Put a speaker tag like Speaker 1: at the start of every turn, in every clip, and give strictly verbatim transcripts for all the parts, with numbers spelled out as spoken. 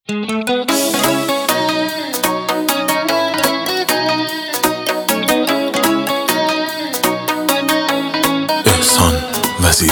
Speaker 1: احسان وزیری.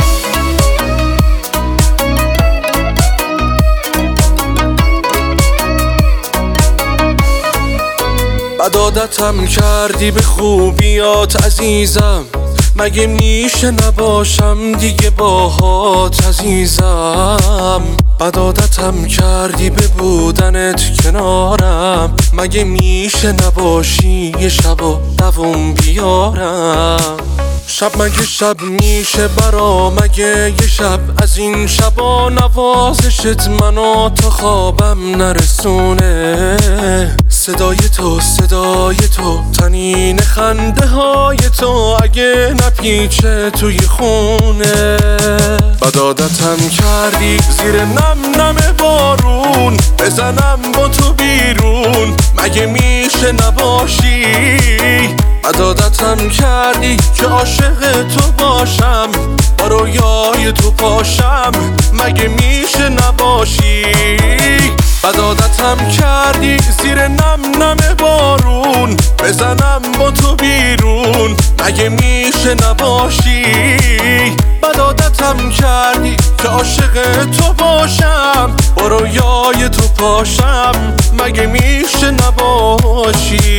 Speaker 2: بد عادتم کردی به خوبیات عزیزم، مگه میشه نباشم دیگه باهات عزیزم. بد عادتم کردی به بودنت کنارم، مگه میشه نباشی یه شب و دووم بیارم. شب مگه شب میشه برا، مگه یه شب از این شبا نوازشت منو تا خوابم نرسونه. صدای تو صدای تو تنین خنده های تو اگه نپیچه توی خونه. بد عادتم کردی زیر نم نم بارون، بزنم با تو بیرون مگه میشه نباشی. بد عادتم کردی که عاشق تو باشم، با رویای تو پاشم مگه میشه نباشی. بد عادتم کردی زیر نم نم بارون، بزنم با تو بیرون مگه میشه نباشی. بد عادتم کردی که عاشق تو باشم، با رویای تو پاشم مگه میشه نباشی.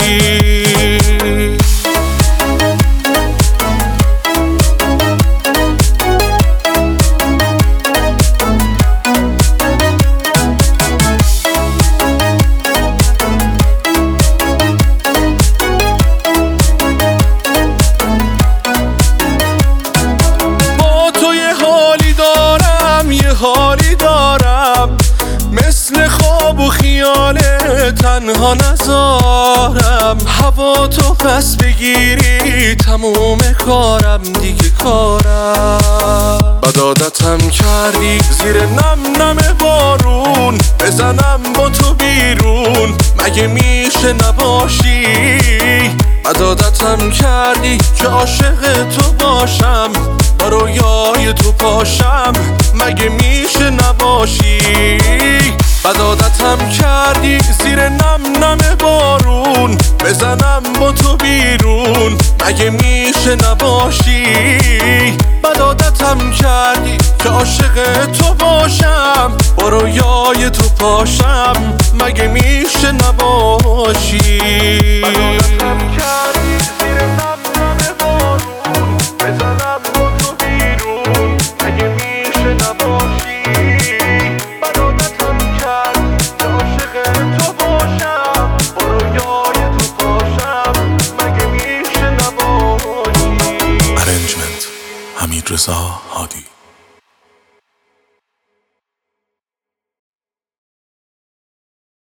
Speaker 2: حالی دارم مثل خواب و خیال تنها نذارم. هوا تو پس بگیری تموم کارم دیگه کارم. بد عادتم کردی زیر نم نم بارون، بزنم با تو بیرون مگه میشه نباشی. بد عادتم کردی که عاشق تو باشم، با رویای تو پاشم مگه میشه نباشی. بد عادتم کردی زیر نم نم بارون، بزنم با تو بیرون مگه میشه نباشی. بد عادتم کردی که عاشق تو باشم، با رویای تو پاشم مگه میشه نباشی. بد عادتم کردی زیر نم نم بارون، بزنم با تو بیرون مگه میشه نباشی. بد عادتم کردی که عاشق تو باشم، با رویای تو پاشم مگه میشه نباشی.
Speaker 1: ارنجمنت حمیدرضا هادی.